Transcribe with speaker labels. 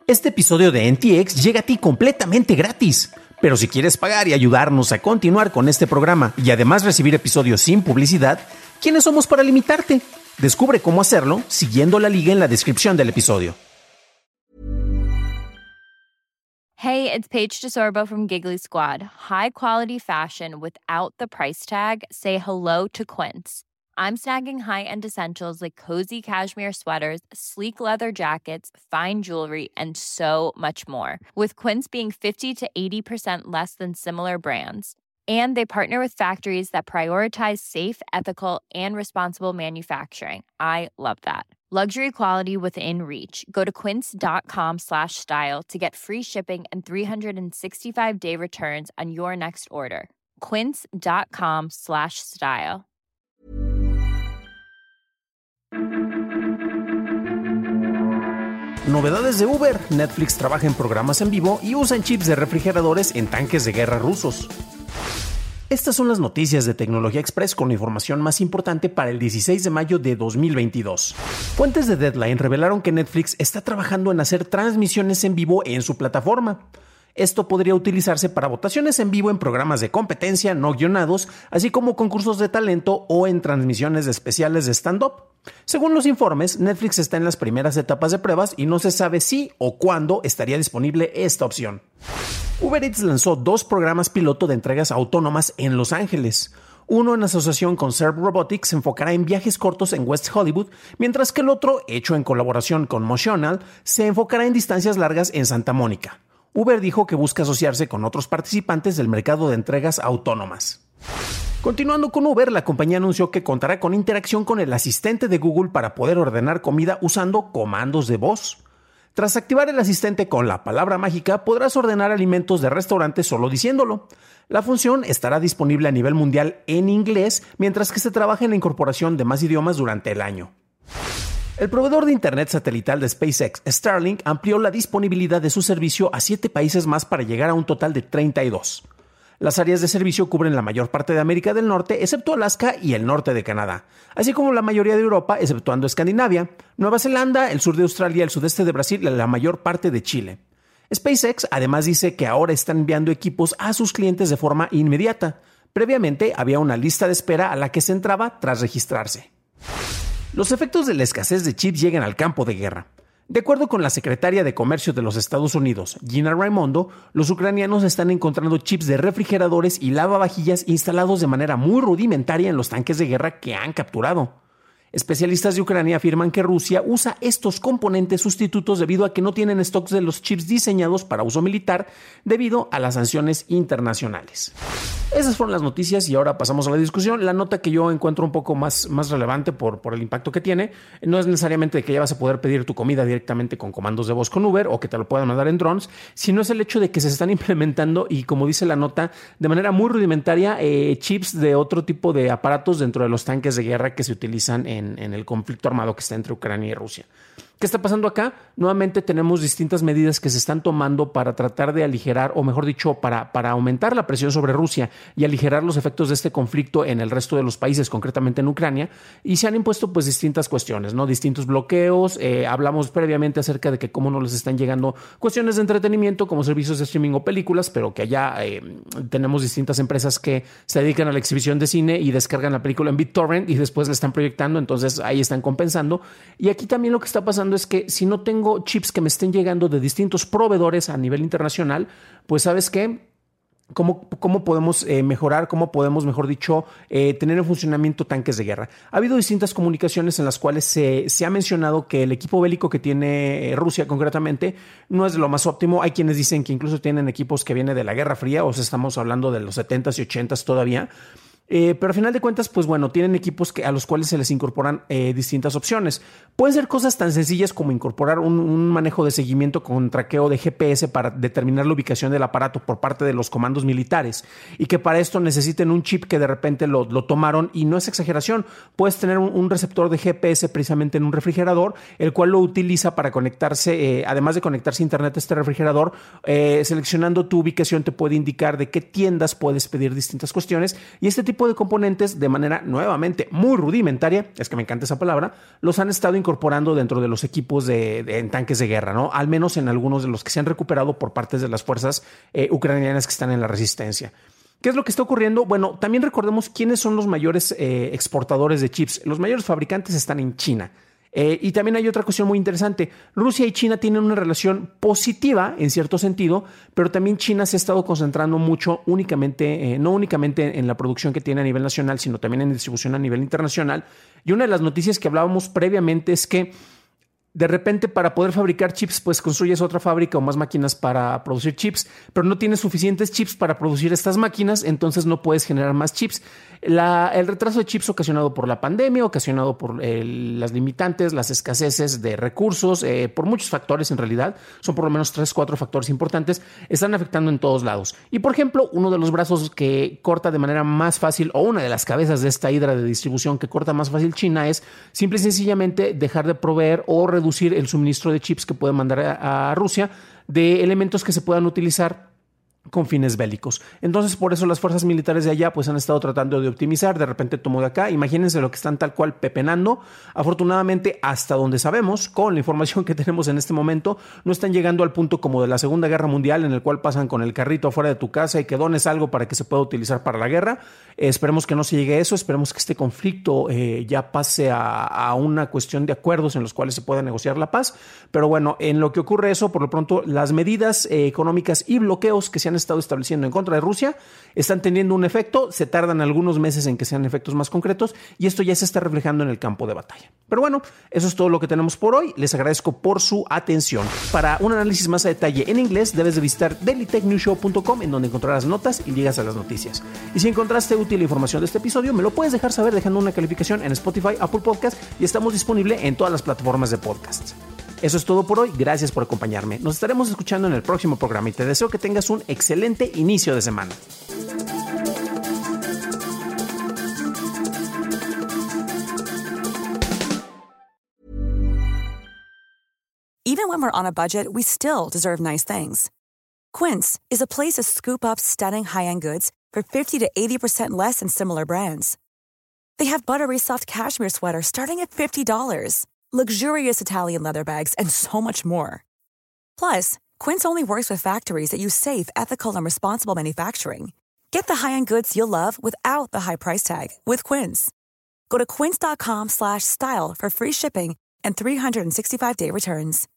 Speaker 1: Este episodio de NTX llega a ti completamente gratis. Pero si quieres pagar y ayudarnos a continuar con este programa y además recibir episodios sin publicidad, ¿quiénes somos para limitarte? Descubre cómo hacerlo siguiendo la liga en la descripción del episodio.
Speaker 2: Hey, it's Paige DeSorbo from Giggly Squad. High quality fashion without the price tag. Say hello to Quince. I'm snagging high-end essentials like cozy cashmere sweaters, sleek leather jackets, fine jewelry, and so much more. With Quince being 50 to 80% less than similar brands. And they partner with factories that prioritize safe, ethical, and responsible manufacturing. I love that. Luxury quality within reach. Go to quince.com/style to get free shipping and 365-day returns on your next order. Quince.com/style.
Speaker 1: Novedades de Uber. Netflix trabaja en programas en vivo y usan chips de refrigeradores en tanques de guerra rusos. Estas son las noticias de Tecnología Express con la información más importante para el 16 de mayo de 2022. Fuentes de Deadline revelaron que Netflix está trabajando en hacer transmisiones en vivo en su plataforma. Esto podría utilizarse para votaciones en vivo en programas de competencia no guionados, así como concursos de talento o en transmisiones especiales de stand-up. Según los informes, Netflix está en las primeras etapas de pruebas y no se sabe si o cuándo estaría disponible esta opción. Uber Eats lanzó 2 programas piloto de entregas autónomas en Los Ángeles. Uno, en asociación con Serve Robotics, se enfocará en viajes cortos en West Hollywood, mientras que el otro, hecho en colaboración con Motional, se enfocará en distancias largas en Santa Mónica. Uber dijo que busca asociarse con otros participantes del mercado de entregas autónomas. Continuando con Uber, la compañía anunció que contará con interacción con el asistente de Google para poder ordenar comida usando comandos de voz. Tras activar el asistente con la palabra mágica, podrás ordenar alimentos de restaurantes solo diciéndolo. La función estará disponible a nivel mundial en inglés, mientras que se trabaja en la incorporación de más idiomas durante el año. El proveedor de internet satelital de SpaceX, Starlink, amplió la disponibilidad de su servicio a 7 países más para llegar a un total de 32. Las áreas de servicio cubren la mayor parte de América del Norte, excepto Alaska y el norte de Canadá, así como la mayoría de Europa, exceptuando Escandinavia, Nueva Zelanda, el sur de Australia, el sudeste de Brasil y la mayor parte de Chile. SpaceX además dice que ahora están enviando equipos a sus clientes de forma inmediata. Previamente había una lista de espera a la que se entraba tras registrarse. Los efectos de la escasez de chips llegan al campo de guerra. De acuerdo con la secretaria de Comercio de los Estados Unidos, Gina Raimondo, los ucranianos están encontrando chips de refrigeradores y lavavajillas instalados de manera muy rudimentaria en los tanques de guerra que han capturado. Especialistas de Ucrania afirman que Rusia usa estos componentes sustitutos debido a que no tienen stocks de los chips diseñados para uso militar debido a las sanciones internacionales. Esas fueron las noticias y ahora pasamos a la discusión. La nota que yo encuentro un poco más relevante por el impacto que tiene no es necesariamente de que ya vas a poder pedir tu comida directamente con comandos de voz con Uber o que te lo puedan mandar en drones, sino es el hecho de que se están implementando y, como dice la nota, de manera muy rudimentaria chips de otro tipo de aparatos dentro de los tanques de guerra que se utilizan en el conflicto armado que está entre Ucrania y Rusia. ¿Qué está pasando acá? Nuevamente tenemos distintas medidas que se están tomando para tratar de aligerar, o mejor dicho, para aumentar la presión sobre Rusia y aligerar los efectos de este conflicto en el resto de los países, concretamente en Ucrania, y se han impuesto pues distintas cuestiones, ¿no? Distintos bloqueos. Hablamos previamente acerca de que cómo no les están llegando cuestiones de entretenimiento como servicios de streaming o películas, pero que allá tenemos distintas empresas que se dedican a la exhibición de cine y descargan la película en BitTorrent y después la están proyectando, entonces ahí están compensando. Y aquí también lo que está pasando es que si no tengo chips que me estén llegando de distintos proveedores a nivel internacional, pues ¿sabes qué? ¿Cómo podemos mejorar? ¿Cómo podemos, mejor dicho, tener en funcionamiento tanques de guerra? Ha habido distintas comunicaciones en las cuales se ha mencionado que el equipo bélico que tiene Rusia concretamente no es de lo más óptimo. Hay quienes dicen que incluso tienen equipos que vienen de la Guerra Fría, o sea, estamos hablando de los 70s y 80s todavía. Pero al final de cuentas, pues bueno, tienen equipos a los cuales se les incorporan distintas opciones. Pueden ser cosas tan sencillas como incorporar un manejo de seguimiento con traqueo de GPS para determinar la ubicación del aparato por parte de los comandos militares, y que para esto necesiten un chip que de repente lo tomaron, y no es exageración. Puedes tener un receptor de GPS precisamente en un refrigerador, el cual lo utiliza para conectarse, además de conectarse a internet a este refrigerador, seleccionando tu ubicación te puede indicar de qué tiendas puedes pedir distintas cuestiones, y este tipo tipo de componentes, de manera nuevamente muy rudimentaria, es que me encanta esa palabra, los han estado incorporando dentro de los equipos en tanques de guerra, ¿no? Al menos en algunos de los que se han recuperado por partes de las fuerzas ucranianas que están en la resistencia. ¿Qué es lo que está ocurriendo? Bueno, también recordemos quiénes son los mayores exportadores de chips. Los mayores fabricantes están en China. Y también hay otra cuestión muy interesante. Rusia y China tienen una relación positiva en cierto sentido, pero también China se ha estado concentrando mucho no únicamente en la producción que tiene a nivel nacional, sino también en distribución a nivel internacional. Y una de las noticias que hablábamos previamente es que de repente, para poder fabricar chips, pues construyes otra fábrica o más máquinas para producir chips, pero no tienes suficientes chips para producir estas máquinas, entonces no puedes generar más chips. El retraso de chips ocasionado por la pandemia, ocasionado por las limitantes, las escaseces de recursos, por muchos factores en realidad, son por lo menos 3-4 factores importantes, están afectando en todos lados. Y por ejemplo, uno de los brazos que corta de manera más fácil, o una de las cabezas de esta hidra de distribución que corta más fácil China, es simple y sencillamente dejar de proveer o reducir el suministro de chips que puede mandar a Rusia de elementos que se puedan utilizar con fines bélicos. Entonces, por eso las fuerzas militares de allá pues han estado tratando de optimizar. De repente tomó de acá. Imagínense lo que están tal cual pepenando. Afortunadamente, hasta donde sabemos, con la información que tenemos en este momento, no están llegando al punto como de la Segunda Guerra Mundial, en el cual pasan con el carrito afuera de tu casa y que dones algo para que se pueda utilizar para la guerra. Esperemos que no se llegue a eso. Esperemos que este conflicto ya pase a una cuestión de acuerdos en los cuales se pueda negociar la paz. Pero bueno, en lo que ocurre eso, por lo pronto, las medidas económicas y bloqueos que se han estado estableciendo en contra de Rusia están teniendo un efecto. Se tardan algunos meses en que sean efectos más concretos y esto ya se está reflejando en el campo de batalla. Pero bueno, eso es todo lo que tenemos por hoy. Les agradezco por su atención. Para un análisis más a detalle en inglés, debes de visitar dailytechnewshow.com, en donde encontrarás notas y ligas a las noticias. Y si encontraste útil la información de este episodio, me lo puedes dejar saber dejando una calificación en Spotify, Apple Podcast, y estamos disponibles en todas las plataformas de podcast. Eso es todo por hoy. Gracias por acompañarme. Nos estaremos escuchando en el próximo programa y te deseo que tengas un excelente inicio de semana.
Speaker 3: Even when we're on a budget, we still deserve nice things. Quince is a place to scoop up stunning high-end goods for 50 to 80% less than similar brands. They have buttery soft cashmere sweaters starting at $50, luxurious Italian leather bags, and so much more. Plus, Quince only works with factories that use safe, ethical, and responsible manufacturing. Get the high-end goods you'll love without the high price tag with Quince. Go to quince.com/style for free shipping and 365-day returns.